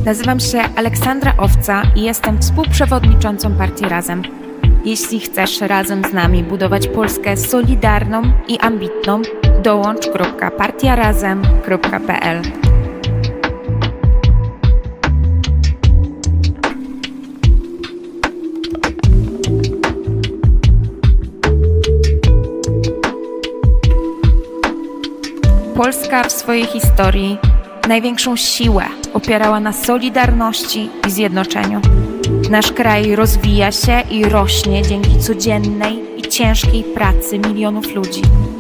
Nazywam się Aleksandra Owca i jestem współprzewodniczącą partii Razem. Jeśli chcesz razem z nami budować Polskę solidarną i ambitną, dołącz.partiarazem.pl. Polska w swojej historii największą siłę opierała na solidarności i zjednoczeniu. Nasz kraj rozwija się i rośnie dzięki codziennej i ciężkiej pracy milionów ludzi.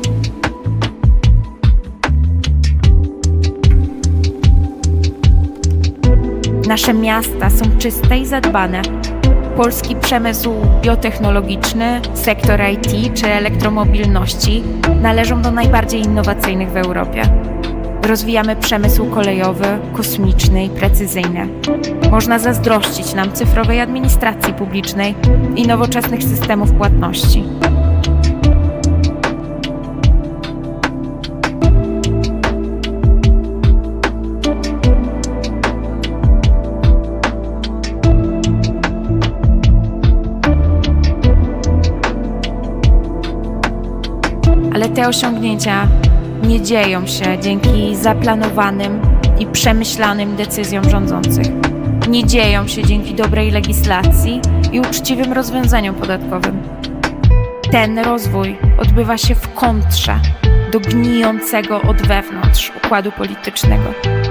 Nasze miasta są czyste i zadbane. Polski przemysł biotechnologiczny, sektor IT czy elektromobilności należą do najbardziej innowacyjnych w Europie. Rozwijamy przemysł kolejowy, kosmiczny i precyzyjny. Można zazdrościć nam cyfrowej administracji publicznej i nowoczesnych systemów płatności. Ale te osiągnięcia nie dzieją się dzięki zaplanowanym i przemyślanym decyzjom rządzących. Nie dzieją się dzięki dobrej legislacji i uczciwym rozwiązaniom podatkowym. Ten rozwój odbywa się w kontrze do gnijącego od wewnątrz układu politycznego.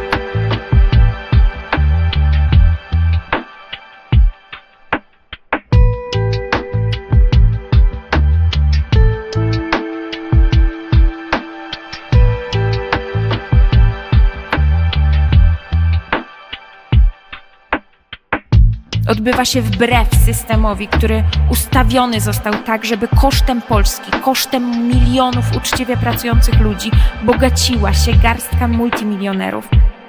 Odbywa się wbrew systemowi, który ustawiony został tak, żeby kosztem Polski, kosztem milionów uczciwie pracujących ludzi bogaciła się garstka multimilionerów.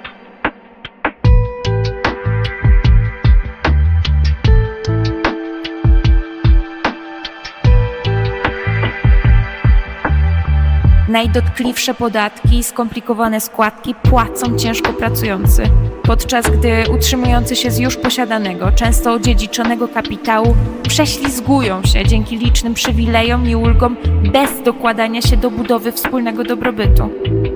Najdotkliwsze podatki i skomplikowane składki płacą ciężko pracujący, podczas gdy utrzymujący się z już posiadanego, często odziedziczonego kapitału prześlizgują się dzięki licznym przywilejom i ulgom bez dokładania się do budowy wspólnego dobrobytu.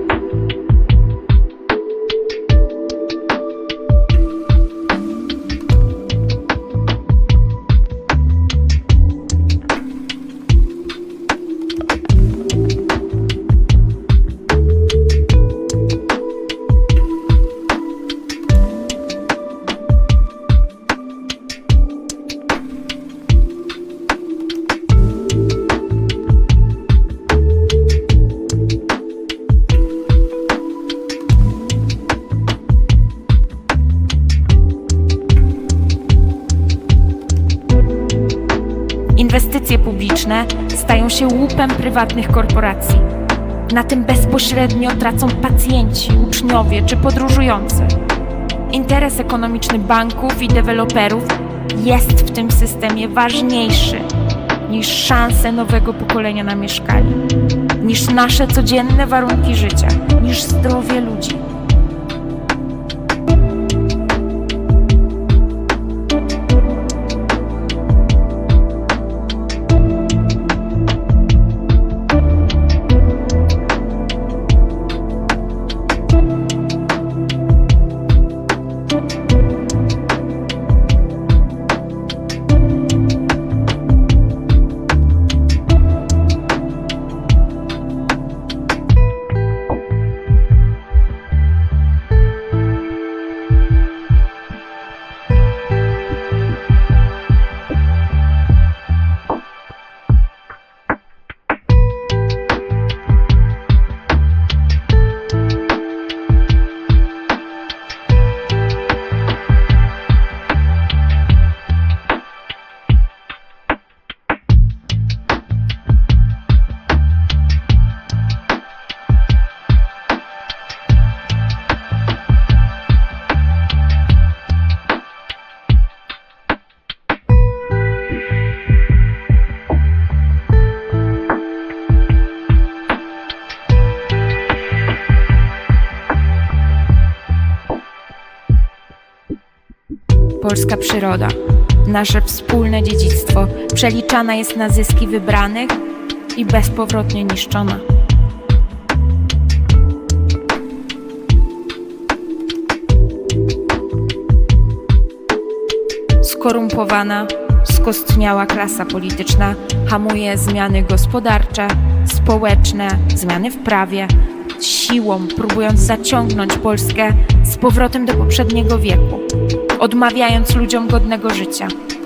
Inwestycje publiczne stają się łupem prywatnych korporacji. Na tym bezpośrednio tracą pacjenci, uczniowie czy podróżujący. Interes ekonomiczny banków i deweloperów jest w tym systemie ważniejszy niż szanse nowego pokolenia na mieszkanie, niż nasze codzienne warunki życia, niż zdrowie ludzi. Polska przyroda, nasze wspólne dziedzictwo, przeliczana jest na zyski wybranych i bezpowrotnie niszczona. Skorumpowana, skostniała klasa polityczna hamuje zmiany gospodarcze, społeczne, zmiany w prawie, siłą próbując zaciągnąć Polskę z powrotem do poprzedniego wieku, odmawiając ludziom godnego życia.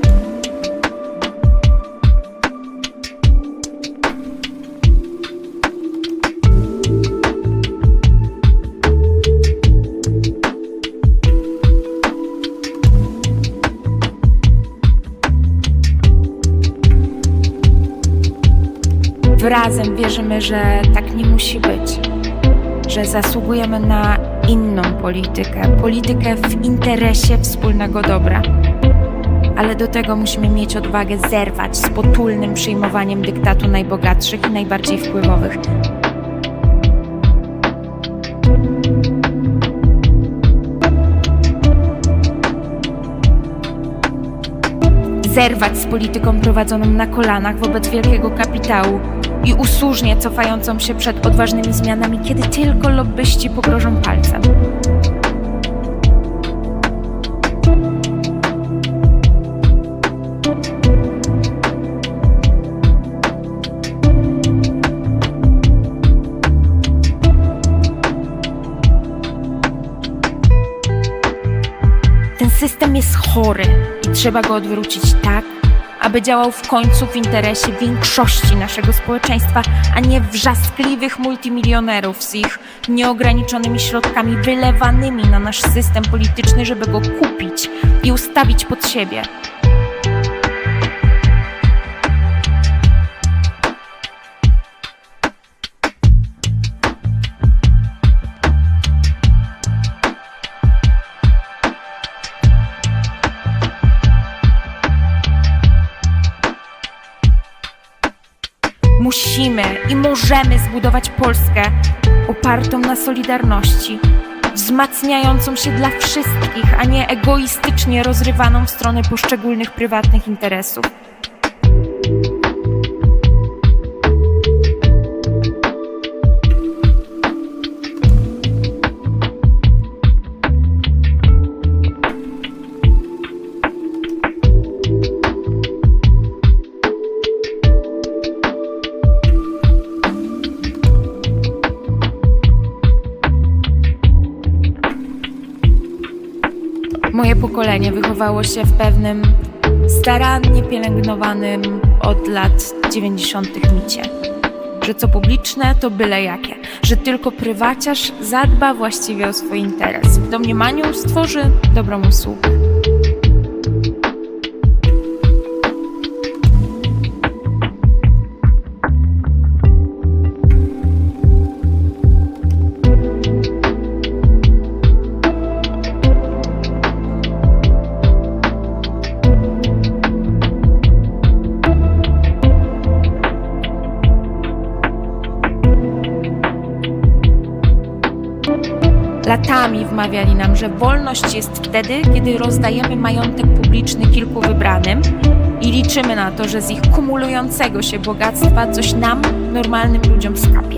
Razem wierzymy, że tak nie musi być, że zasługujemy na inną politykę w interesie wspólnego dobra. Ale do tego musimy mieć odwagę zerwać z potulnym przyjmowaniem dyktatu najbogatszych i najbardziej wpływowych. Zerwać z polityką prowadzoną na kolanach wobec wielkiego kapitału i usłużnie cofającą się przed odważnymi zmianami, kiedy tylko lobbyści pogrożą palcem. Ten system jest chory i trzeba go odwrócić tak, aby działał w końcu w interesie większości naszego społeczeństwa, a nie wrzaskliwych multimilionerów z ich nieograniczonymi środkami wylewanymi na nasz system polityczny, żeby go kupić i ustawić pod siebie. Musimy i możemy zbudować Polskę opartą na solidarności, wzmacniającą się dla wszystkich, a nie egoistycznie rozrywaną w stronę poszczególnych prywatnych interesów. Moje pokolenie wychowało się w pewnym starannie pielęgnowanym od lat 90. micie, że co publiczne to byle jakie, że tylko prywaciarz zadba właściwie o swój interes, w domniemaniu stworzy dobrą usługę. Latami wmawiali nam, że wolność jest wtedy, kiedy rozdajemy majątek publiczny kilku wybranym i liczymy na to, że z ich kumulującego się bogactwa coś nam, normalnym ludziom, skapie.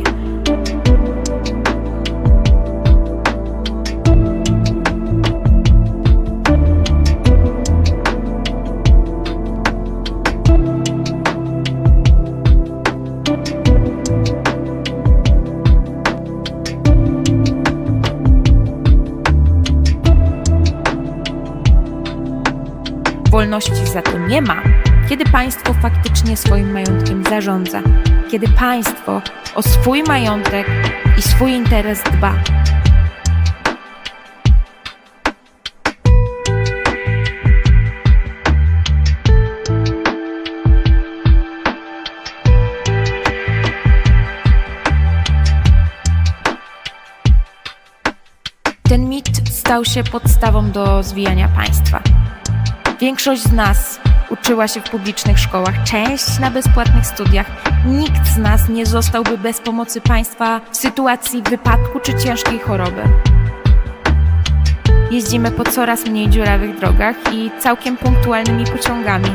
Wolności za to nie ma, kiedy państwo faktycznie swoim majątkiem zarządza, kiedy państwo o swój majątek i swój interes dba. Ten mit stał się podstawą do zwijania państwa. Większość z nas uczyła się w publicznych szkołach, część na bezpłatnych studiach. Nikt z nas nie zostałby bez pomocy państwa w sytuacji wypadku czy ciężkiej choroby. Jeździmy po coraz mniej dziurawych drogach i całkiem punktualnymi pociągami.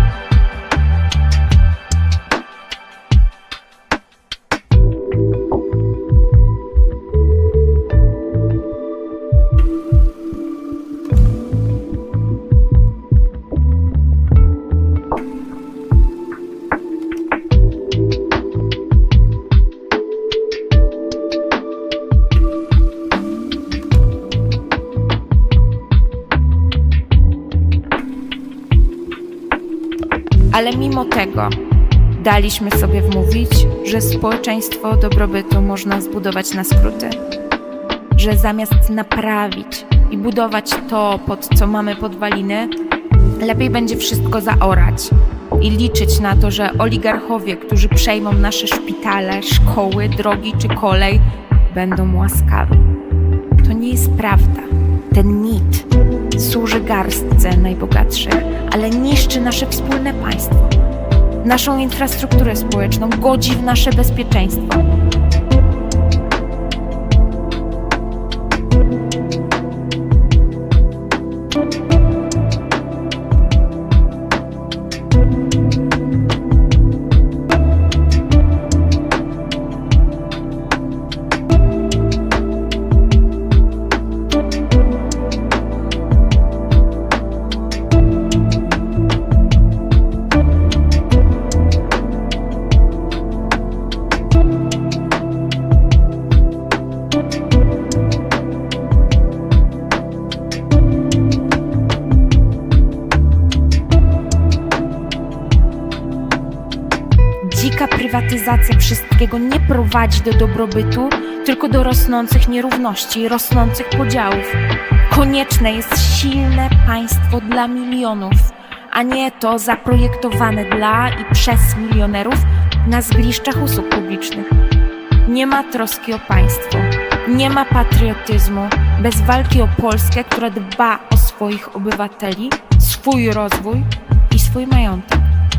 Ale mimo tego daliśmy sobie wmówić, że społeczeństwo dobrobytu można zbudować na skróty. Że zamiast naprawić i budować to, pod co mamy podwaliny, lepiej będzie wszystko zaorać i liczyć na to, że oligarchowie, którzy przejmą nasze szpitale, szkoły, drogi czy kolej, będą łaskawi. To nie jest prawda. Ten mit służy garstce najbogatszych, ale niszczy nasze wspólne państwo, naszą infrastrukturę społeczną, godzi w nasze bezpieczeństwo. Dzika prywatyzacja wszystkiego nie prowadzi do dobrobytu, tylko do rosnących nierówności i rosnących podziałów. Konieczne jest silne państwo dla milionów, a nie to zaprojektowane dla i przez milionerów na zgliszczach usług publicznych. Nie ma troski o państwo, nie ma patriotyzmu bez walki o Polskę, która dba o swoich obywateli, swój rozwój i swój majątek.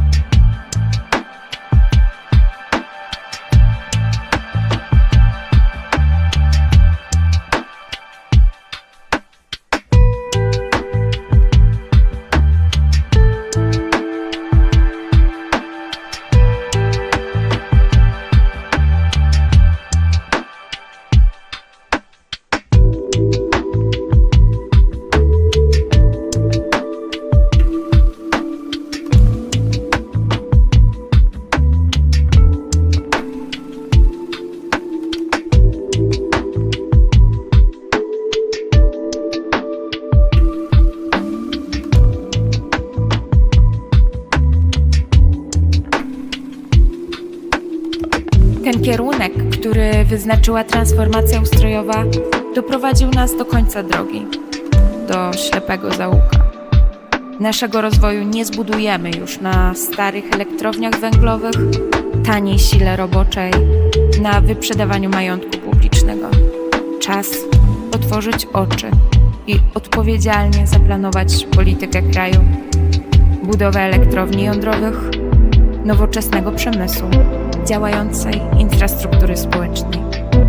Ten kierunek, który wyznaczyła transformacja ustrojowa, doprowadził nas do końca drogi, do ślepego zaułka. Naszego rozwoju nie zbudujemy już na starych elektrowniach węglowych, taniej sile roboczej, na wyprzedawaniu majątku publicznego. Czas otworzyć oczy i odpowiedzialnie zaplanować politykę kraju, budowę elektrowni jądrowych, nowoczesnego przemysłu, działającej infrastruktury społecznej.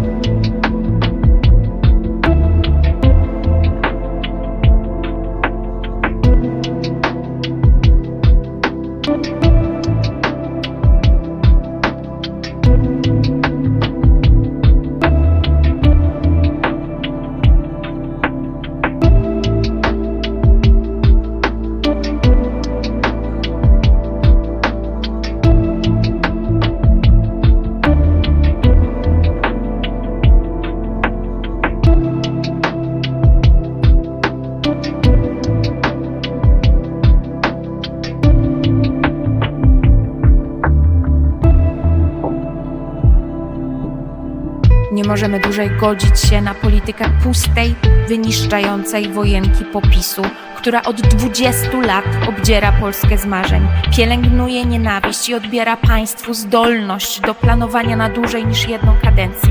Nie możemy dłużej godzić się na politykę pustej, wyniszczającej wojenki PO-PiS-u, która od 20 lat obdziera Polskę z marzeń, pielęgnuje nienawiść i odbiera państwu zdolność do planowania na dłużej niż jedną kadencję.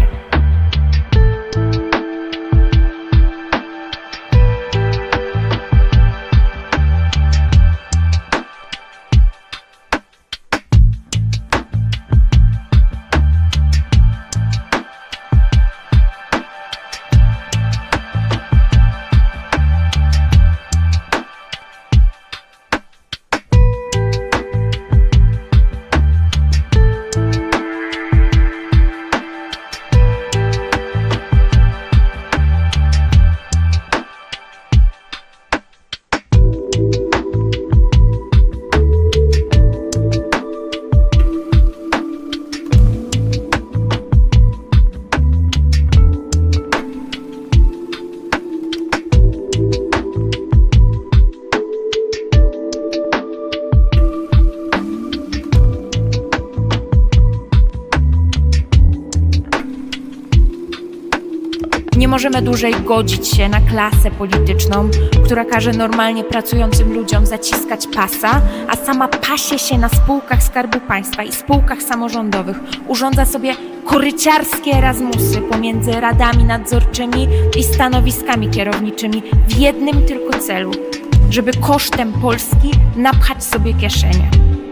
Nie możemy dłużej godzić się na klasę polityczną, która każe normalnie pracującym ludziom zaciskać pasa, a sama pasie się na spółkach Skarbu Państwa i spółkach samorządowych. Urządza sobie koryciarskie Erasmusy pomiędzy radami nadzorczymi i stanowiskami kierowniczymi w jednym tylko celu, żeby kosztem Polski napchać sobie kieszenie.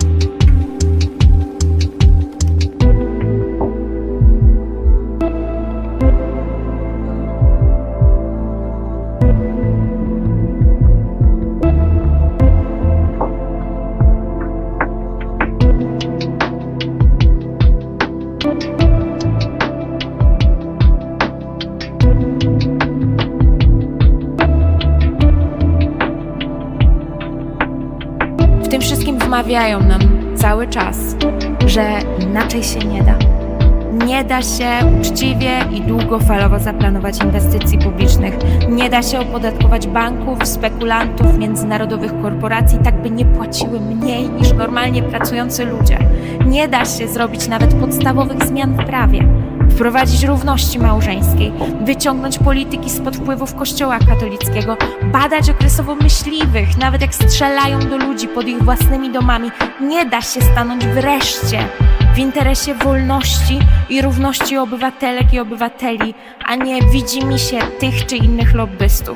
W tym wszystkim wmawiają nam cały czas, że inaczej się nie da. Nie da się uczciwie i długofalowo zaplanować inwestycji publicznych. Nie da się opodatkować banków, spekulantów, międzynarodowych korporacji, tak by nie płaciły mniej niż normalnie pracujący ludzie. Nie da się zrobić nawet podstawowych zmian w prawie. Wprowadzić równości małżeńskiej, wyciągnąć polityki spod wpływów Kościoła katolickiego, badać okresowo myśliwych, nawet jak strzelają do ludzi pod ich własnymi domami. Nie da się stanąć wreszcie w interesie wolności i równości obywatelek i obywateli, a nie widzimisię tych czy innych lobbystów.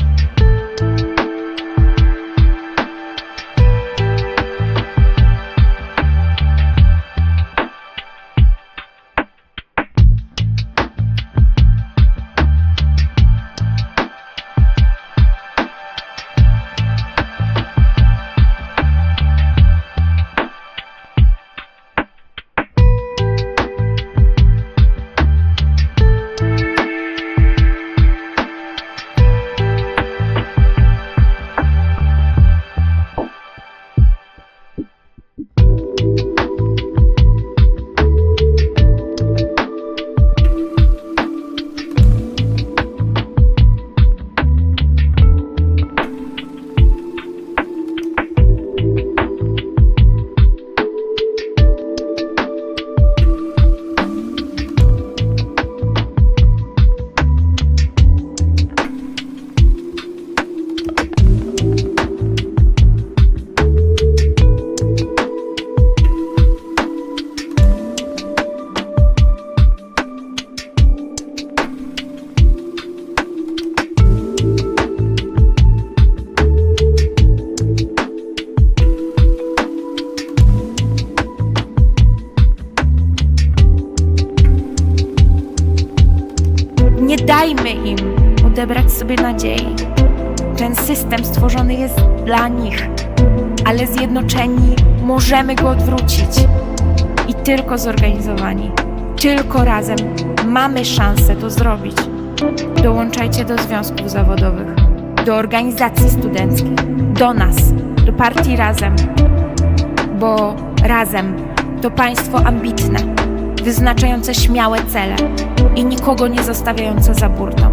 Nie dajmy im odebrać sobie nadziei. Ten system stworzony jest dla nich, ale zjednoczeni możemy go odwrócić. I tylko zorganizowani, tylko razem mamy szansę to zrobić. Dołączajcie do związków zawodowych, do organizacji studenckich, do nas, do partii Razem, bo Razem to państwo ambitne, wyznaczające śmiałe cele i nikogo nie zostawiające za burtą.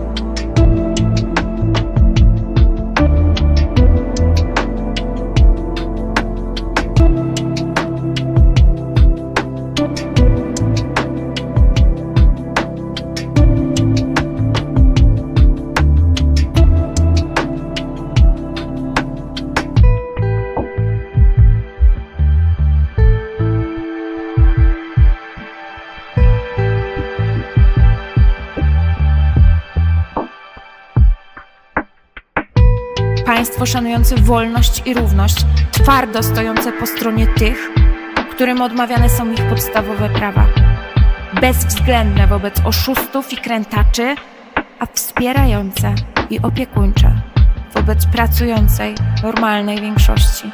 Państwo szanujące wolność i równość, twardo stojące po stronie tych, którym odmawiane są ich podstawowe prawa. Bezwzględne wobec oszustów i krętaczy, a wspierające i opiekuńcze wobec pracującej, normalnej większości.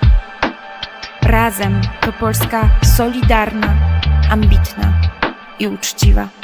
Razem to Polska solidarna, ambitna i uczciwa.